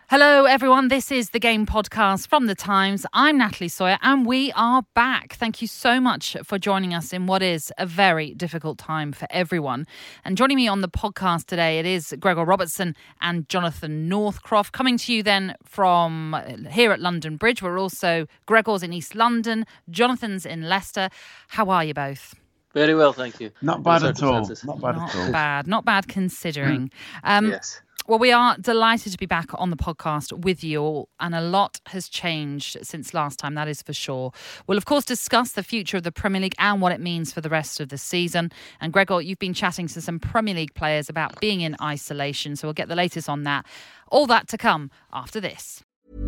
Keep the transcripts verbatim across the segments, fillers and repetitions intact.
Hello everyone, this is the Game Podcast from The Times. I'm Natalie Sawyer and we are back. Thank you so much for joining us in what is a very difficult time for everyone. And joining me on the podcast today, it is Gregor Robertson and Jonathan Northcroft. Coming to you then from here at London Bridge. We're also, Gregor's in East London, Jonathan's in Leicester. How are you both? Very well, thank you. Not bad at all. Not bad Not at all. bad, not bad considering. Um, yes. Well, we are delighted to be back on the podcast with you all, and a lot has changed since last time, that is for sure. We'll, of course, discuss the future of the Premier League and what it means for the rest of the season. And Gregor, you've been chatting to some Premier League players about being in isolation, so we'll get the latest on that. All that to come after this.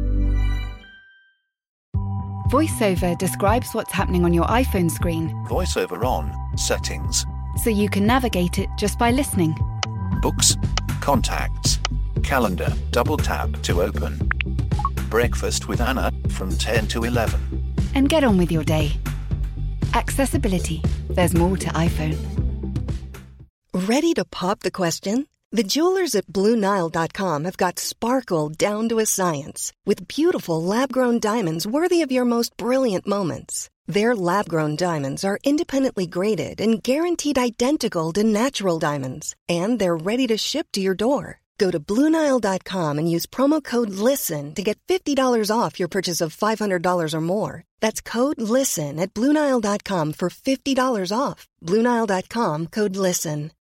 VoiceOver describes what's happening on your iPhone screen. VoiceOver on, settings, So you can navigate it just by listening. books, contacts, calendar, double tap to open. Breakfast with Anna from ten to eleven. And get on with your day. Accessibility. There's more to iPhone. Ready to pop the question? The jewelers at Blue Nile dot com have got sparkle down to a science with beautiful lab-grown diamonds worthy of your most brilliant moments. Their lab-grown diamonds are independently graded and guaranteed identical to natural diamonds, and they're ready to ship to your door. Go to Blue Nile dot com and use promo code LISTEN to get fifty dollars off your purchase of five hundred dollars or more. That's code LISTEN at Blue Nile dot com for fifty dollars off. Blue Nile dot com, code LISTEN.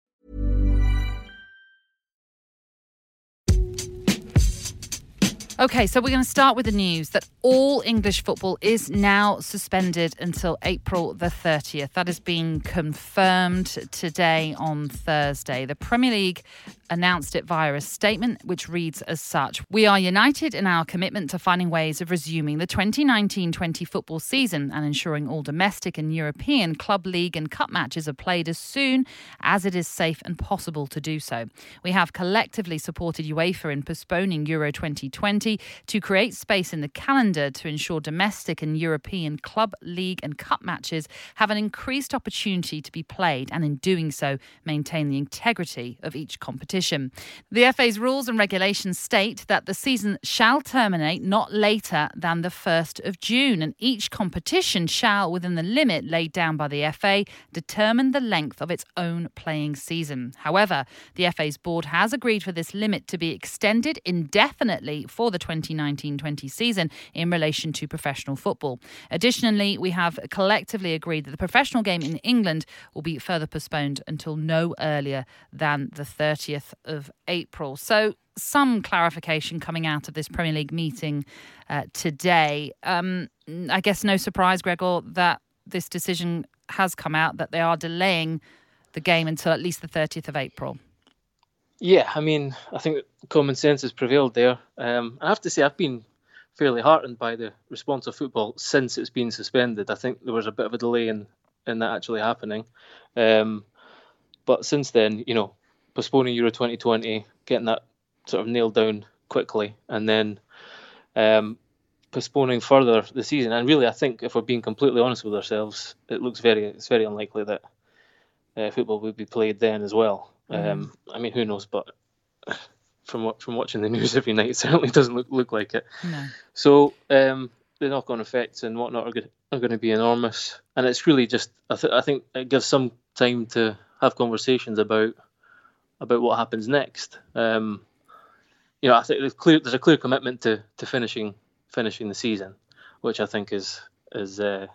OK, so we're going to start with the news that all English football is now suspended until April the thirtieth. That has been confirmed today on Thursday. The Premier League announced it via a statement which reads as such: "We are united in our commitment to finding ways of resuming the twenty nineteen twenty football season and ensuring all domestic and European club, league and cup matches are played as soon as it is safe and possible to do so. We have collectively supported UEFA in postponing Euro twenty twenty to create space in the calendar to ensure domestic and European club, league and cup matches have an increased opportunity to be played, and in doing so maintain the integrity of each competition. The F A's rules and regulations state that the season shall terminate not later than the first of June, and each competition shall, within the limit laid down by the F A, determine the length of its own playing season. However, the F A's board has agreed for this limit to be extended indefinitely for the twenty nineteen twenty season in relation to professional football. Additionally, we have collectively agreed that the professional game in England will be further postponed until no earlier than the thirtieth of April. So some clarification coming out of this Premier League meeting uh, today. Um, I guess no surprise, Gregor, that this decision has come out that they are delaying the game until at least the thirtieth of April. Yeah, I mean, I think common sense has prevailed there. Um, I have to say, I've been fairly heartened by the response of football since it's been suspended. I think there was a bit of a delay in, in that actually happening. Um, but since then, you know, postponing Euro twenty twenty, getting that sort of nailed down quickly, and then um, postponing further the season. And really, I think if we're being completely honest with ourselves, it looks very, it's very unlikely that uh, football would be played then as well. Mm. Um, I mean, who knows? But from what from watching the news every night, it certainly doesn't look look like it. No. So um, the knock-on effects and whatnot are going are going to be enormous, and it's really just I, th- I think it gives some time to have conversations about about what happens next. Um, you know, I think there's clear there's a clear commitment to, to finishing finishing the season, which I think is is uh,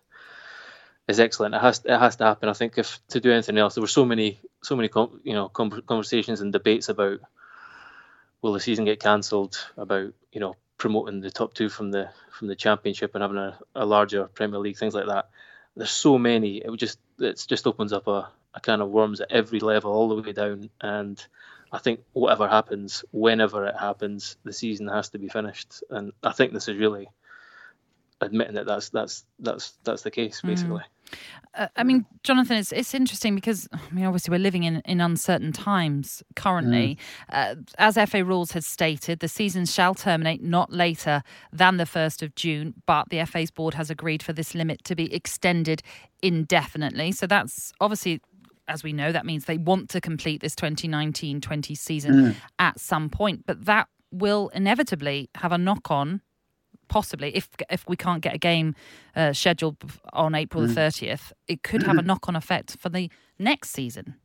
is excellent. It has it has to happen. I think if to do anything else, there were so many so many com- you know conversations and debates about will the season get cancelled, about you know promoting the top two from the from the Championship and having a, a larger Premier League, things like that. There's so many. It would just it just opens up a, a can of worms at every level, all the way down. And I think whatever happens, whenever it happens, the season has to be finished. And I think this is really admitting that that's that's that's that's the case, basically. Mm. Uh, I mean, Jonathan, it's it's interesting because I mean, obviously, we're living in, in uncertain times currently. Mm. Uh, as F A rules has stated, the season shall terminate not later than the first of June, but the F A's board has agreed for this limit to be extended indefinitely. So that's obviously, as we know, that means they want to complete this twenty nineteen twenty season mm. at some point. But that will inevitably have a knock-on, possibly, if if we can't get a game uh, scheduled on April mm. the thirtieth, it could have a knock-on effect for the next season.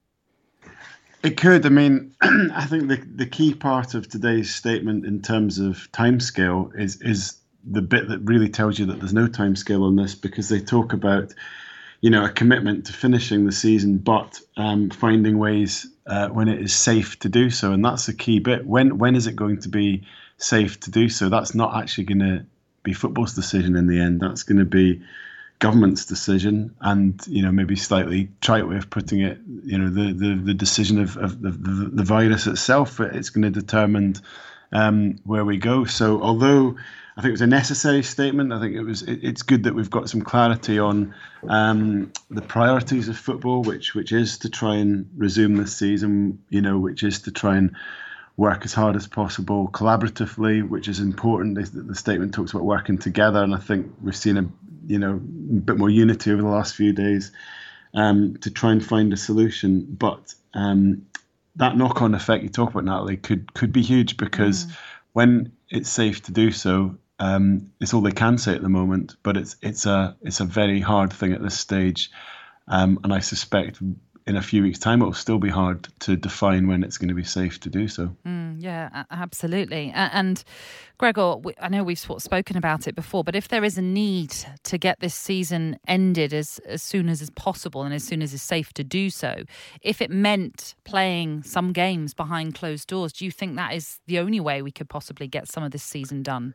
It could. I mean, I think the the key part of today's statement in terms of timescale is is the bit that really tells you that there's no timescale on this, because they talk about, you know, a commitment to finishing the season, but um, finding ways uh, when it is safe to do so, and that's the key bit. When when is it going to be safe to do so? That's not actually going to be football's decision in the end. That's going to be government's decision, and, you know, maybe slightly trite way of putting it, you know, the the, the decision of, of the, the, the virus itself. It's going to determine um, where we go. So although I think it was a necessary statement, I think it was it, it's good that we've got some clarity on um, the priorities of football, which which is to try and resume this season, you know, which is to try and work as hard as possible collaboratively, which is important. The, the statement talks about working together, and I think we've seen a you know a bit more unity over the last few days um, to try and find a solution. But um, that knock-on effect you talk about, Natalie, could could be huge, because mm. when it's safe to do so, um, it's all they can say at the moment. But it's it's a it's a very hard thing at this stage, um, and I suspect in a few weeks' time, it will still be hard to define when it's going to be safe to do so. Mm, yeah, absolutely. And Gregor, I know we've sort of spoken about it before, but if there is a need to get this season ended as, as soon as is possible and as soon as is safe to do so, if it meant playing some games behind closed doors, do you think that is the only way we could possibly get some of this season done?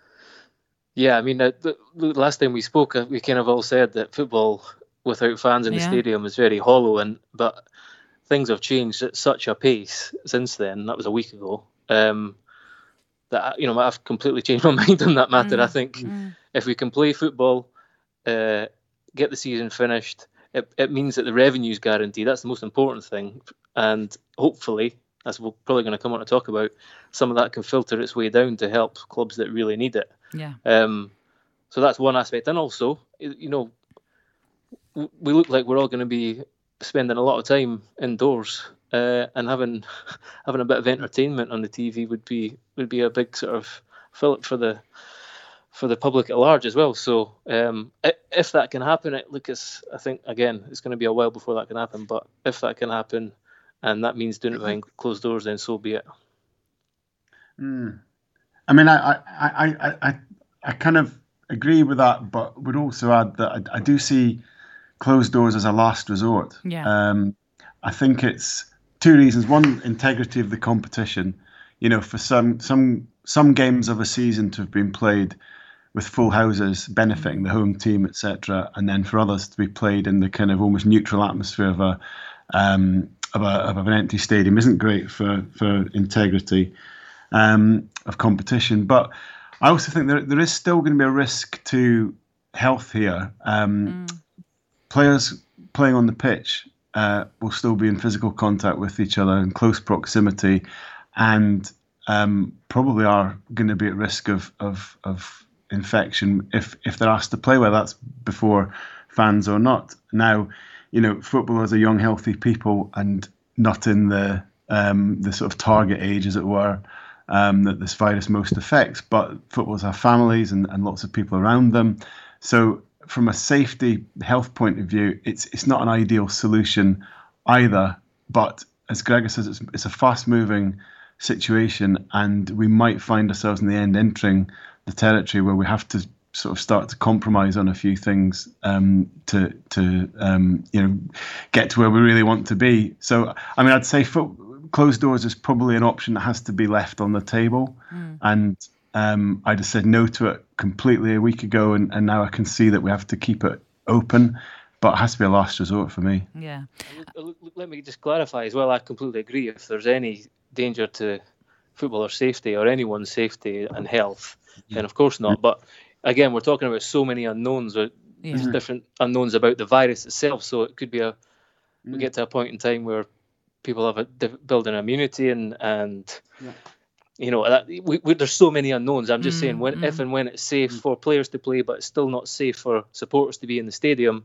Yeah, I mean, uh, the, the last time we spoke, uh, we kind of all said that football without fans in the yeah. stadium is very hollow, and but things have changed at such a pace since then. That was a week ago. Um, that you know, I've completely changed my mind on that matter. Mm. I think mm. if we can play football, uh, get the season finished, it, it means that the revenue is guaranteed. That's the most important thing, and hopefully, as we're probably going to come on to talk about, some of that can filter its way down to help clubs that really need it. Yeah. Um. So that's one aspect, and also, you know, we look like we're all going to be spending a lot of time indoors, uh, and having having a bit of entertainment on the T V would be would be a big sort of fillip for the for the public at large as well. So um, if that can happen, it, look, it's, I think again it's going to be a while before that can happen. But if that can happen, and that means doing it behind closed doors, then so be it. Mm. I mean, I I, I I I kind of agree with that, but would also add that I, I do see closed doors as a last resort. Yeah. Um, I think it's two reasons. One, integrity of the competition. You know, for some some some games of a season to have been played with full houses, benefiting the home team, et cetera, and then for others to be played in the kind of almost neutral atmosphere of a um, of a of an empty stadium isn't great for for integrity um, of competition. But I also think there there is still going to be a risk to health here. Um, mm. Players playing on the pitch uh, will still be in physical contact with each other in close proximity, and um, probably are going to be at risk of, of of infection if if they're asked to play, whether that's before fans or not. Now, you know, footballers are young, healthy people, and not in the um, the sort of target age, as it were, um, that this virus most affects. But footballers have families and, and lots of people around them, so from a safety health point of view, it's it's not an ideal solution either. But as Gregor says, it's, it's a fast-moving situation, and we might find ourselves in the end entering the territory where we have to sort of start to compromise on a few things um, to to um, you know get to where we really want to be. So, I mean, I'd say foot, closed doors is probably an option that has to be left on the table, mm. and Um, I just said no to it completely a week ago, and, and now I can see that we have to keep it open, but it has to be a last resort for me. Yeah. Let me just clarify as well, I completely agree. If there's any danger to footballer safety or anyone's safety and health, then of course not. But again, we're talking about so many unknowns, or yeah. there's different unknowns about the virus itself, so it could be a, we mm. get to a point in time where people have a build an immunity and, and yeah. You know, that, we, we, there's so many unknowns. I'm just mm, saying, when, mm. if and when it's safe for players to play, but it's still not safe for supporters to be in the stadium,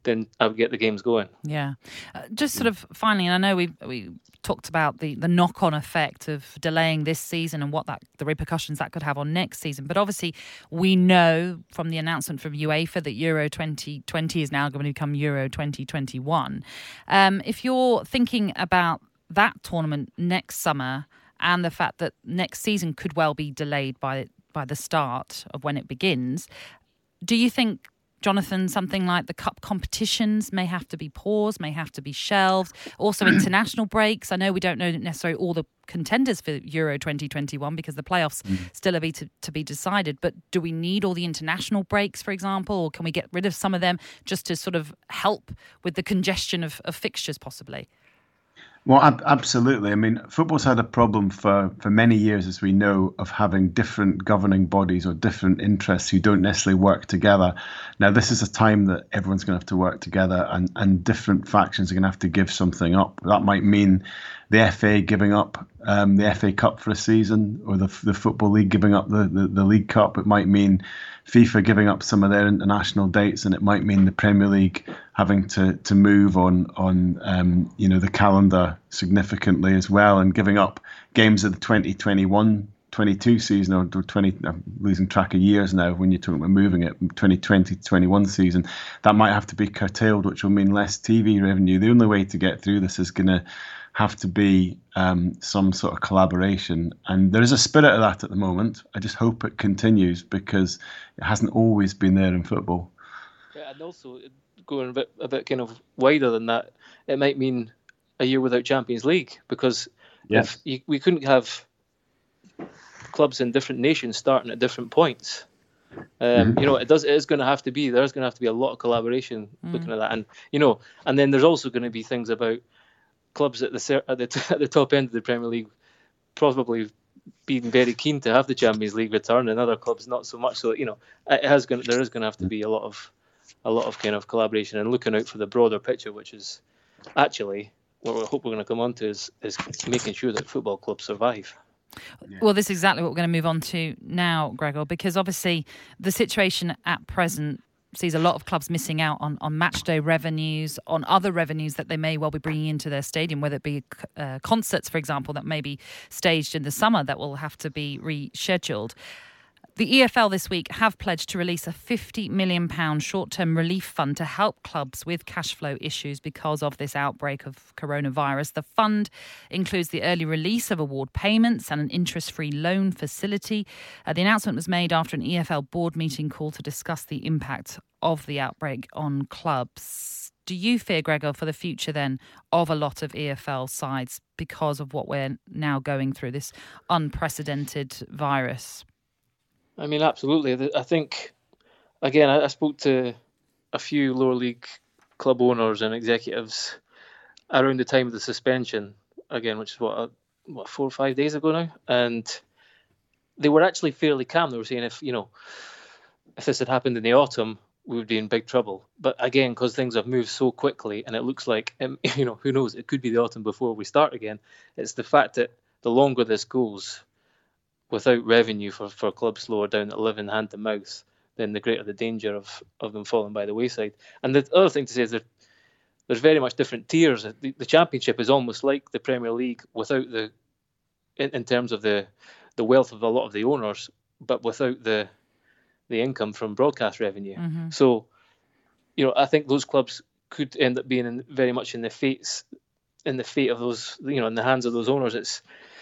then I would get the games going. Yeah. Uh, just sort of finally, and I know we we talked about the, the knock-on effect of delaying this season and what that the repercussions that could have on next season. But obviously, we know from the announcement from UEFA that Euro twenty twenty is now going to become Euro twenty twenty-one. Um, if you're thinking about that tournament next summer and the fact that next season could well be delayed by by the start of when it begins, do you think, Jonathan, something like the cup competitions may have to be paused, may have to be shelved? Also international breaks. I know we don't know necessarily all the contenders for Euro twenty twenty-one because the playoffs mm. still are be to, to be decided. But do we need all the international breaks, for example, or can we get rid of some of them just to sort of help with the congestion of, of fixtures possibly? Well, ab- absolutely. I mean, football's had a problem for, for many years, as we know, of having different governing bodies or different interests who don't necessarily work together. Now, this is a time that everyone's going to have to work together, and, and different factions are going to have to give something up. That might mean the F A giving up um, the F A Cup for a season, or the the Football League giving up the, the, the League Cup. It might mean FIFA giving up some of their international dates, and it might mean the Premier League having to to move on on um, you know the calendar significantly as well, and giving up games of the twenty twenty-one twenty-two season, or twenty. I'm losing track of years now when you're talking about moving it. twenty twenty twenty-one season, that might have to be curtailed, which will mean less T V revenue. The only way to get through this is going to have to be um, some sort of collaboration, and there is a spirit of that at the moment. I just hope it continues because it hasn't always been there in football. Yeah, and also going a bit a bit kind of wider than that, it might mean a year without Champions League, because yeah. if you, we couldn't have clubs in different nations starting at different points. Um, mm-hmm. You know, it does. It is going to have to be. There's going to have to be a lot of collaboration mm. looking at that, and you know, and then there's also going to be things about clubs at the at the, at the top end of the Premier League probably being very keen to have the Champions League return, and other clubs not so much. So you know, it has going. There is going to have to be a lot of a lot of kind of collaboration and looking out for the broader picture, which is actually what we hope we're going to come on to is is making sure that football clubs survive. Well, this is exactly what we're going to move on to now, Gregor, because obviously the situation at present sees a lot of clubs missing out on, on match day revenues, on other revenues that they may well be bringing into their stadium, whether it be uh, concerts, for example, that may be staged in the summer that will have to be rescheduled. The E F L this week have pledged to release a fifty million pounds short-term relief fund to help clubs with cash flow issues because of this outbreak of coronavirus. The fund includes the early release of award payments and an interest-free loan facility. Uh, the announcement was made after an E F L board meeting call to discuss the impact of the outbreak on clubs. Do you fear, Gregor, for the future then of a lot of E F L sides because of what we're now going through, this unprecedented virus? I mean, absolutely. I think, again, I spoke to a few lower league club owners and executives around the time of the suspension, again, which is what, what four or five days ago now, and they were actually fairly calm. They were saying if, you know, if this had happened in the autumn, we would be in big trouble. But again, because things have moved so quickly, and it looks like, you know, who knows, it could be the autumn before we start again. It's the fact that the longer this goes, without revenue for, for clubs lower down that live in hand to mouth, then the greater the danger of, of them falling by the wayside. And the other thing to say is that there's very much different tiers. The, the Championship is almost like the Premier League without the, in, in terms of the, the wealth of a lot of the owners, but without the the income from broadcast revenue. Mm-hmm. So, you know, I think those clubs could end up being in, very much in the fates, in the fate of those, you know, in the hands of those owners. It's,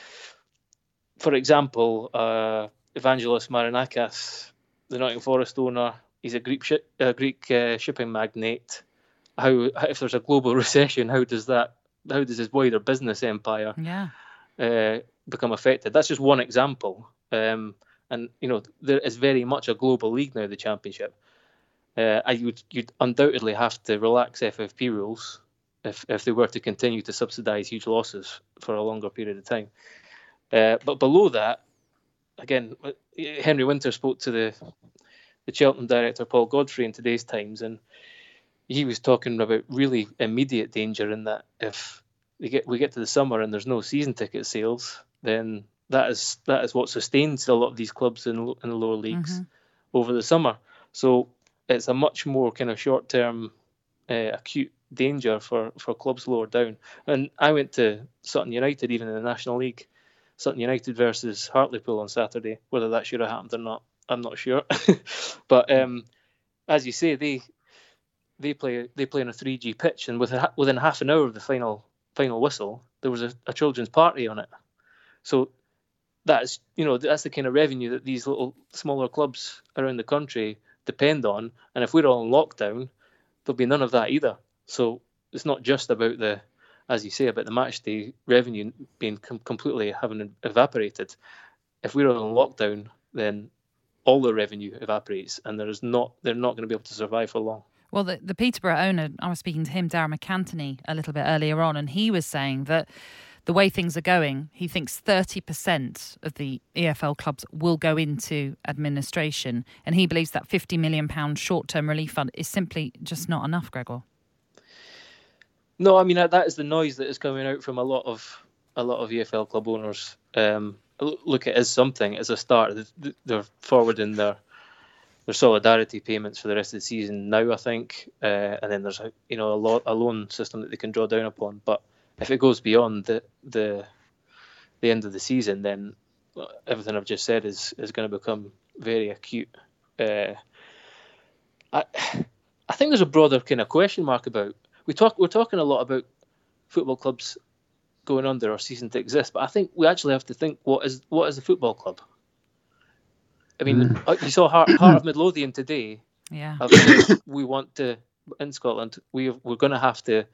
for example, uh, Evangelos Marinakis, the Nottingham Forest owner, he's a Greek shi- uh, Greek uh, shipping magnate. How, if there's a global recession, how does that, how does his wider business empire yeah. uh, become affected? That's just one example. Um, and you know, there is very much a global league now, the Championship. Uh, you'd, you'd undoubtedly have to relax F F P rules if if they were to continue to subsidise huge losses for a longer period of time. Uh, but below that, again, Henry Winter spoke to the the Cheltenham director Paul Godfrey in today's Times, and he was talking about really immediate danger in that if we get we get to the summer and there's no season ticket sales, then that is that is what sustains a lot of these clubs in in the lower leagues mm-hmm. over the summer. So it's a much more kind of short term uh, acute danger for, for clubs lower down. And I went to Sutton United, even in the National League, Sutton United versus Hartlepool on Saturday. Whether that should have happened or not, I'm not sure. But um, as you say, they they play they play on a three G pitch, and within within half an hour of the final final whistle, there was a, a children's party on it. So that's you know that's the kind of revenue that these little smaller clubs around the country depend on. And if we're all in lockdown, there'll be none of that either. So it's not just about the, as you say, about the match day revenue being com- completely having evaporated. If we're all in lockdown, then all the revenue evaporates, and there's not they're not going to be able to survive for long. Well, the, the Peterborough owner, I was speaking to him, Darren McAntony, a little bit earlier on, and he was saying that the way things are going, he thinks thirty percent of the E F L clubs will go into administration, and he believes that fifty million pounds short-term relief fund is simply just not enough, Gregor. No, I mean, that is the noise that is coming out from a lot of a lot of E F L club owners. Um, look, it is something. As a start, they're forwarding their their solidarity payments for the rest of the season now, I think, uh, and then there's a, you know a, lo- a loan system that they can draw down upon. But if it goes beyond the the the end of the season, then everything I've just said is is going to become very acute. Uh, I I think there's a broader kind of question mark about. We talk. We're talking a lot about football clubs going under or ceasing to exist, but I think we actually have to think: what is what is a football club? I mean, mm. you saw Heart, Heart of Midlothian today. Yeah. We want to in Scotland. We we're going to have to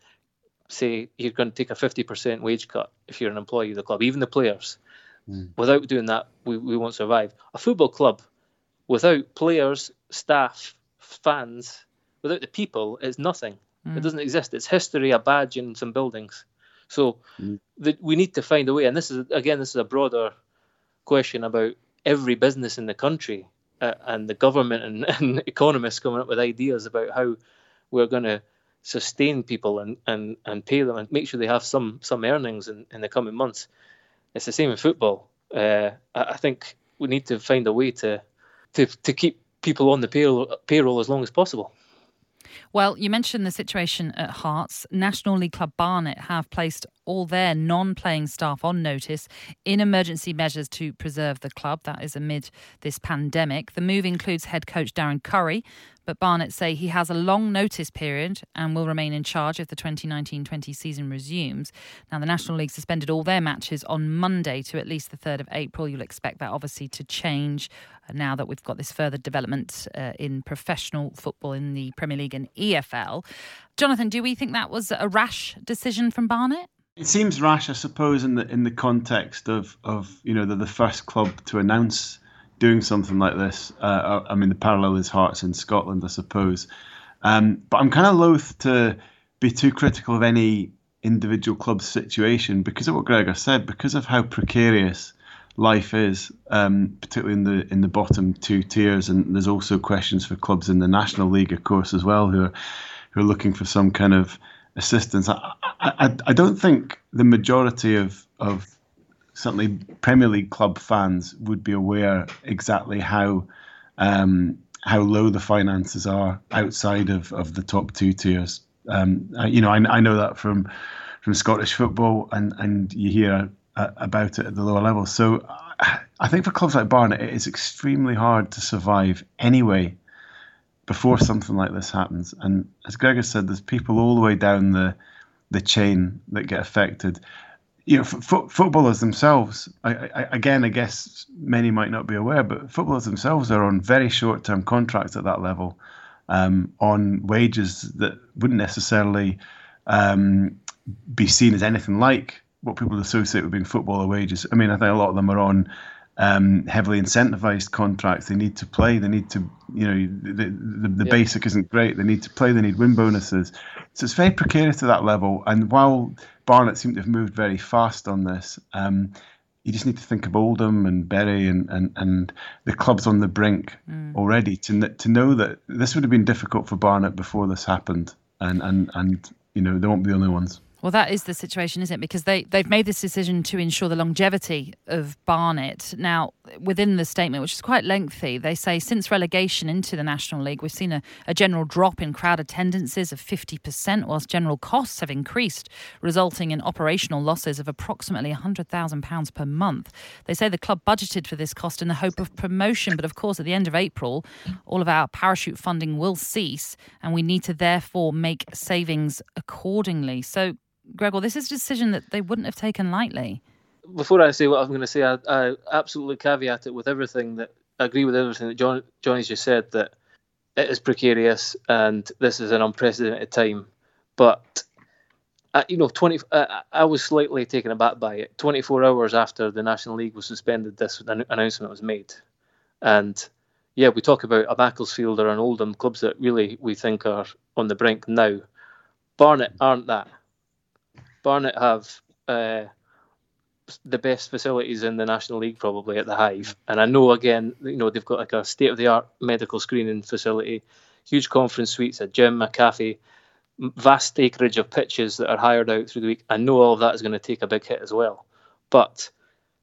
say you're going to take a fifty percent wage cut if you're an employee of the club, even the players. Mm. Without doing that, we, we won't survive. A football club without players, staff, fans, without the people, is nothing. Mm. It doesn't exist. It's history, a badge, and some buildings. So mm. the, we need to find a way. And this is again, this is a broader question about every business in the country uh, and the government and, and economists coming up with ideas about how we're going to sustain people and, and, and pay them and make sure they have some some earnings in, in the coming months. It's the same in football. Uh, I, I think we need to find a way to to, to keep people on the payroll, payroll as long as possible. Well, you mentioned the situation at Hearts. National League club Barnet have placed all their non-playing staff on notice in emergency measures to preserve the club. That is amid this pandemic. The move includes head coach Darren Curry, but Barnet say he has a long notice period and will remain in charge if the twenty nineteen twenty season resumes. Now, the National League suspended all their matches on Monday to at least the third of April. You'll expect that obviously to change now that we've got this further development uh, in professional football in the Premier League and E F L. Jonathan, do we think that was a rash decision from Barnet? It seems rash, I suppose, in the in the context of, of you know, they're the first club to announce doing something like this. Uh, I mean, the parallel is Hearts in Scotland, I suppose. Um, but I'm kind of loath to be too critical of any individual club's situation because of what Gregor said, because of how precarious life is, um, particularly in the in the bottom two tiers. And there's also questions for clubs in the National League, of course, as well, who are who are looking for some kind of assistance. I, I, I don't think the majority of, of certainly Premier League club fans would be aware exactly how um, how low the finances are outside of, of the top two tiers. Um, you know, I, I know that from from Scottish football, and, and you hear uh, about it at the lower levels. So I think for clubs like Barnet, it is extremely hard to survive anyway before something like this happens. And as Gregor said, there's people all the way down the the chain that get affected. You know, f- footballers themselves, I, I, again, I guess many might not be aware, but footballers themselves are on very short-term contracts at that level, um, on wages that wouldn't necessarily um, be seen as anything like what people associate with being footballer wages. I mean, I think a lot of them are on um, heavily incentivized contracts. They need to play. They need to, you know, the, the, the yep. basic isn't great. They need to play. They need win bonuses. So it's very precarious to that level. And while Barnet seem to have moved very fast on this, um, you just need to think of Oldham and Bury and, and, and the clubs on the brink mm. already to to know that this would have been difficult for Barnet before this happened. And, and, and you know, they won't be the only ones. Well, that is the situation, isn't it? Because they, they've made this decision to ensure the longevity of Barnet. Now, within the statement, which is quite lengthy, they say since relegation into the National League, we've seen a, a general drop in crowd attendances of fifty percent, whilst general costs have increased, resulting in operational losses of approximately one hundred thousand pounds per month. They say the club budgeted for this cost in the hope of promotion, but of course, at the end of April, all of our parachute funding will cease, and we need to therefore make savings accordingly. So, Gregor, this is a decision that they wouldn't have taken lightly. Before I say what I'm going to say, I, I absolutely caveat it with everything that I agree with everything that John Johnny's just said, that it is precarious and this is an unprecedented time. But uh, you know, twenty. Uh, I was slightly taken aback by it. twenty-four hours after the National League was suspended, this announcement was made, and yeah, we talk about a Macclesfield or an Oldham, clubs that really we think are on the brink now. Barnet aren't that. Barnet have uh, the best facilities in the National League, probably at the Hive. And I know, again, you know, they've got like a state-of-the-art medical screening facility, huge conference suites, a gym, a cafe, vast acreage of pitches that are hired out through the week. I know all of that is going to take a big hit as well. But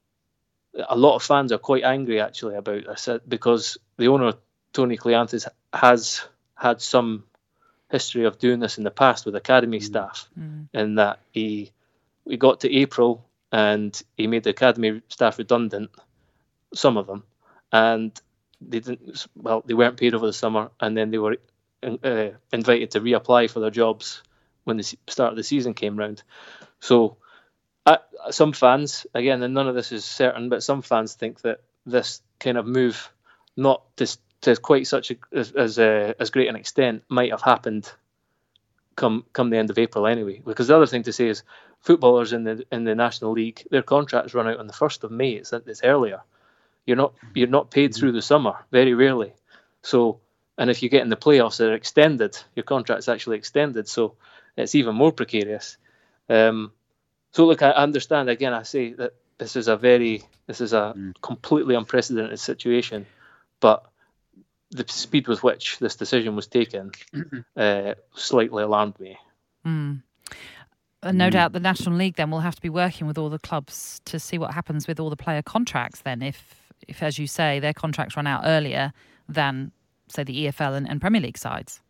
a lot of fans are quite angry, actually, about this because the owner, Tony Cleanthis, has had some history of doing this in the past with academy mm. staff, mm. in that he we got to April and he made the academy staff redundant, some of them, and they didn't. Well, they weren't paid over the summer, and then they were uh, invited to reapply for their jobs when the start of the season came round. So, uh, some fans, again, and none of this is certain, but some fans think that this kind of move, not this. to quite such a, as as, a, as great an extent, might have happened come come the end of April anyway. Because the other thing to say is, footballers in the in the National League, their contracts run out on the first of May. It's it's earlier. You're not you're not paid through the summer, very rarely. So, and if you get in the playoffs, they're extended. Your contract's actually extended, so it's even more precarious. Um, so look, I understand. Again, I say that this is a very this is a mm. completely unprecedented situation, but the speed with which this decision was taken uh, slightly alarmed me. Mm. And no mm. doubt the National League then will have to be working with all the clubs to see what happens with all the player contracts then, if, if as you say, their contracts run out earlier than, say, the E F L and, and Premier League sides.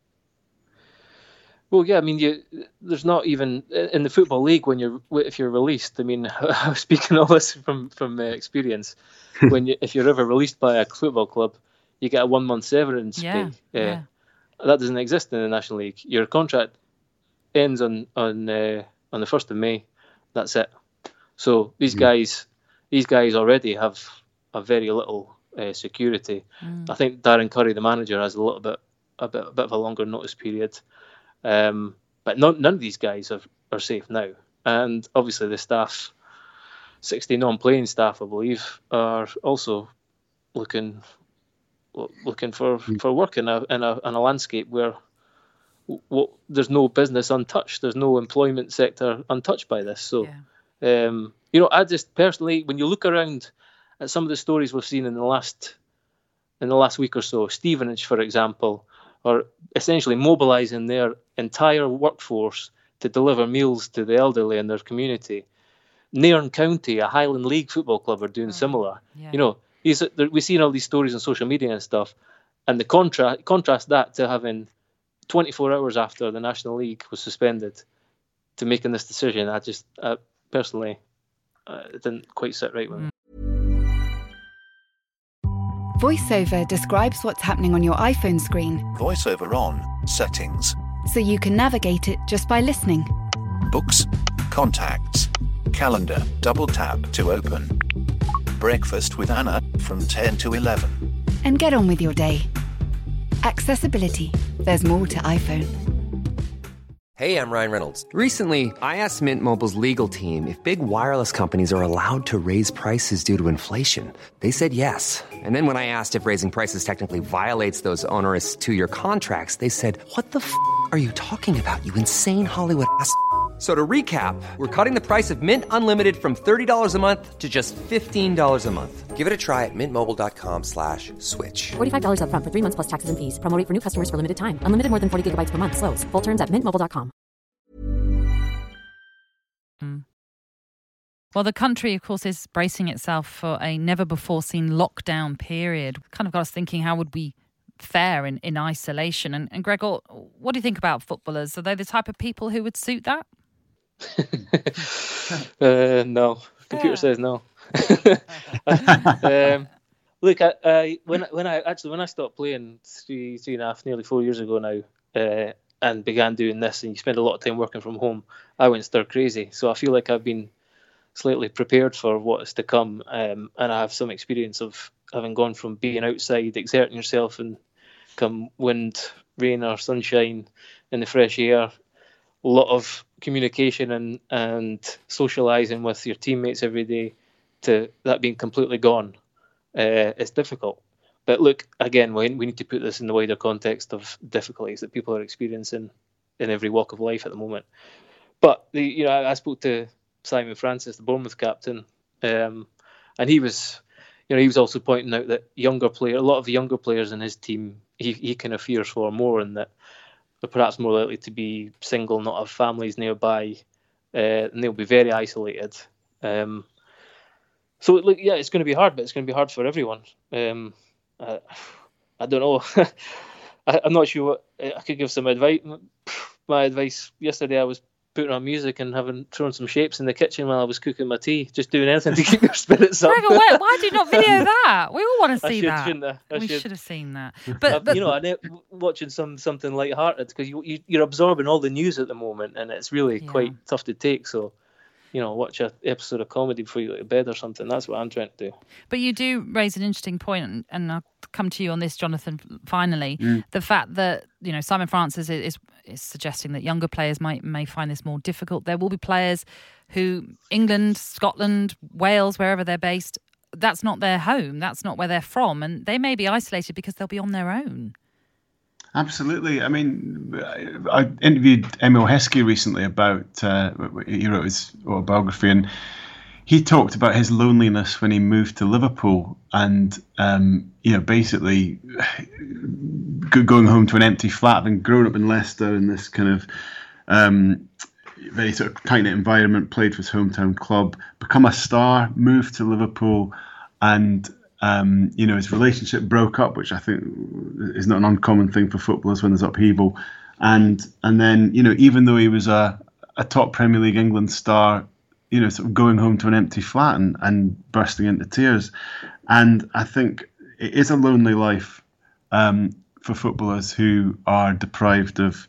Well, yeah, I mean, you, there's not even in the Football League when you're if you're released. I mean, I was speaking all this from from uh, experience. When you, if you're ever released by a football club, you get a one month severance yeah, pay. Uh, yeah. That doesn't exist in the National League. Your contract ends on on uh, on the first of May. That's it. So these mm. guys, these guys already have a very little uh, security. Mm. I think Darren Curry, the manager, has a little bit a bit a bit of a longer notice period. Um, but none, none of these guys are, are safe now. And obviously the staff, sixty non-playing staff, I believe, are also looking looking for, for work in a, in a in a landscape where what, there's no business untouched. There's no employment sector untouched by this. So, yeah. um, you know, I just personally, when you look around at some of the stories we've seen in the last in the last week or so, Stevenage, for example, are essentially mobilising their entire workforce to deliver meals to the elderly in their community. Nairn County, a Highland League football club, are doing oh, similar. Yeah. You know, these, we've seen all these stories on social media and stuff, and the contra- contrast that to having twenty-four hours after the National League was suspended to making this decision, I just uh, personally, uh, it didn't quite sit right with me. VoiceOver describes what's happening on your iPhone screen. VoiceOver on, settings. So you can navigate it just by listening. Books, contacts, calendar, double tap to open. Breakfast with Anna from ten to eleven. And get on with your day. Accessibility. There's more to iPhone. Hey, I'm Ryan Reynolds. Recently, I asked Mint Mobile's legal team if big wireless companies are allowed to raise prices due to inflation. They said yes. And then when I asked if raising prices technically violates those onerous two-year contracts, they said, what the f*** are you talking about, you insane Hollywood ass f- So to recap, we're cutting the price of Mint Unlimited from thirty dollars a month to just fifteen dollars a month. Give it a try at mintmobile.com slash switch. forty-five dollars up front for three months plus taxes and fees. Promo rate for new customers for limited time. Unlimited more than forty gigabytes per month. Slows full terms at mint mobile dot com. Mm. Well, the country, of course, is bracing itself for a never-before-seen lockdown period. Kind of got us thinking, how would we fare in, in isolation? And, and Gregor, what do you think about footballers? Are they the type of people who would suit that? uh, no. Computer yeah. says no. um, look, I, I, when when I actually when I stopped playing three three and a half, nearly four years ago now, uh, and began doing this, and you spend a lot of time working from home, I went stir crazy. So I feel like I've been slightly prepared for what is to come, um, and I have some experience of having gone from being outside, exerting yourself, and come wind, rain, or sunshine, in the fresh air, a lot of communication and and socialising with your teammates every day, to that being completely gone. Uh, it's difficult. But look, again, we, we need to put this in the wider context of difficulties that people are experiencing in every walk of life at the moment. But the, you know, I, I spoke to Simon Francis, the Bournemouth captain, um, and he was, you know, he was also pointing out that younger player, a lot of the younger players in his team, he he kind of fears for more, and that they're perhaps more likely to be single, not have families nearby, uh, and they'll be very isolated. Um, so, look, yeah, it's going to be hard, but it's going to be hard for everyone. Um, uh, I don't know. I, I'm not sure what I could give some advice. My advice yesterday, I was putting on music and having thrown some shapes in the kitchen while I was cooking my tea, just doing anything to keep your spirits up. Gregor, why, why do you not video that? We all want to see I should, that. Shouldn't I? I we should. should have seen that. But, but you know, I watching some something light-hearted, because you, you you're absorbing all the news at the moment, and it's really yeah. quite tough to take. So, you know, watch an episode of comedy before you go to bed or something. That's what I'm trying to do. But you do raise an interesting point, and, and I'll come to you on this, Jonathan, finally. Mm. The fact that, you know, Simon Francis is, is is suggesting that younger players might may find this more difficult. There will be players who, England, Scotland, Wales, wherever they're based, that's not their home. That's not where they're from. And they may be isolated because they'll be on their own. Absolutely. I mean, I interviewed Emil Heskey recently about, uh, he wrote his autobiography, and he talked about his loneliness when he moved to Liverpool, and, um, you know, basically going home to an empty flat, having grown up in Leicester in this kind of um, very sort of tight-knit environment, played for his hometown club, become a star, moved to Liverpool, and Um, you know, his relationship broke up, which I think is not an uncommon thing for footballers when there's upheaval. And and then, you know, even though he was a, a top Premier League England star, you know, sort of going home to an empty flat and, and bursting into tears. And I think it is a lonely life um, for footballers who are deprived of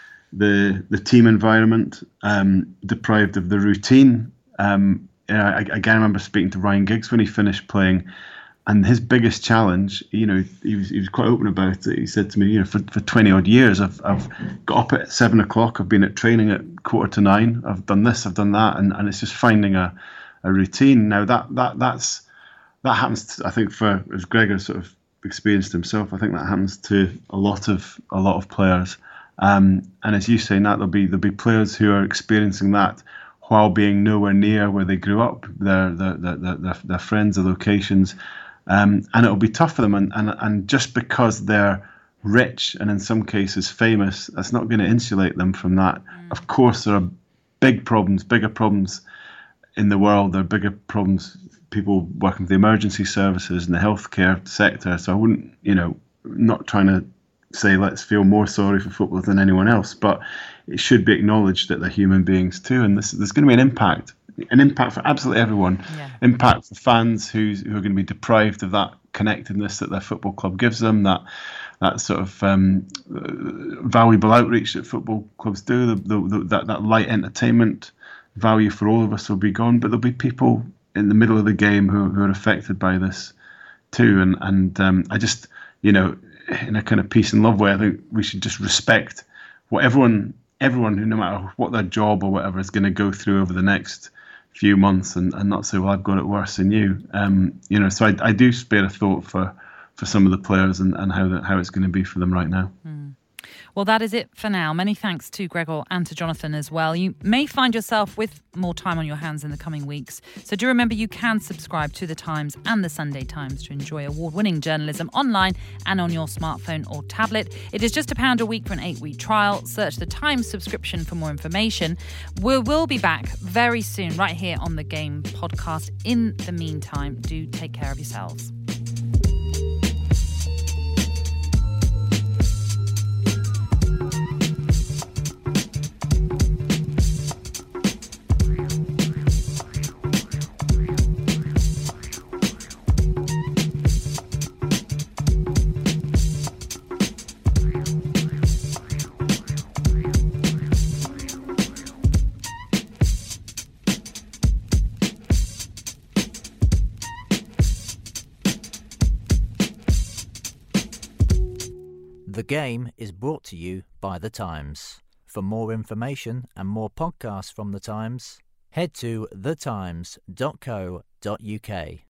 the the team environment, um, deprived of the routine. Um, you know, I, again, I remember speaking to Ryan Giggs when he finished playing. And his biggest challenge, you know, he was he was quite open about it. He said to me, you know, for, for twenty odd years, I've I've got up at seven o'clock. I've been at training at quarter to nine. I've done this, I've done that, and, and it's just finding a, a routine. Now that that that's that happens, to, I think, for as Gregor sort of experienced himself. I think that happens to a lot of a lot of players. Um, and as you say, Nat, there'll be there'll be players who are experiencing that while being nowhere near where they grew up, their their their their, their friends, their locations. Um, and it'll be tough for them, and, and and just because they're rich and in some cases famous, that's not going to insulate them from that. Mm. Of course, there are big problems, bigger problems in the world. There are bigger problems, people working for the emergency services and the healthcare sector. So I wouldn't, you know, not trying to say let's feel more sorry for footballers than anyone else, but it should be acknowledged that they're human beings too, and this, there's going to be an impact. An impact for absolutely everyone. Yeah. Impact for fans who's, who are going to be deprived of that connectedness that their football club gives them, that that sort of um, valuable outreach that football clubs do, the, the, the, that, that light entertainment value for all of us will be gone. But there'll be people in the middle of the game who, who are affected by this too. And, and um, I just, you know, in a kind of peace and love way, I think we should just respect what everyone, everyone who, no matter what their job or whatever, is going to go through over the next few months, and, and not say, well, I've got it worse than you. Um, you know, so I, I do spare a thought for, for some of the players and, and how the, how it's going to be for them right now. Mm. Well, that is it for now. Many thanks to Gregor and to Jonathan as well. You may find yourself with more time on your hands in the coming weeks. So do remember you can subscribe to The Times and The Sunday Times to enjoy award-winning journalism online and on your smartphone or tablet. It is just a pound a week for an eight-week trial. Search The Times subscription for more information. We will be back very soon right here on The Game podcast. In the meantime, do take care of yourselves. The Game is brought to you by The Times. For more information and more podcasts from The Times, head to the times dot co dot uk.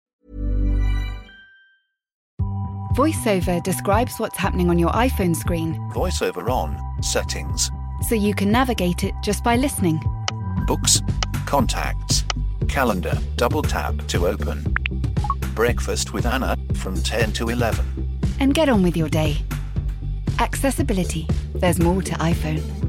VoiceOver describes what's happening on your iPhone screen, VoiceOver on, settings, so you can navigate it just by listening. books, contacts, calendar, double tap to open. Breakfast with Anna from ten to eleven. And get on with your day. Accessibility. There's more to iPhone.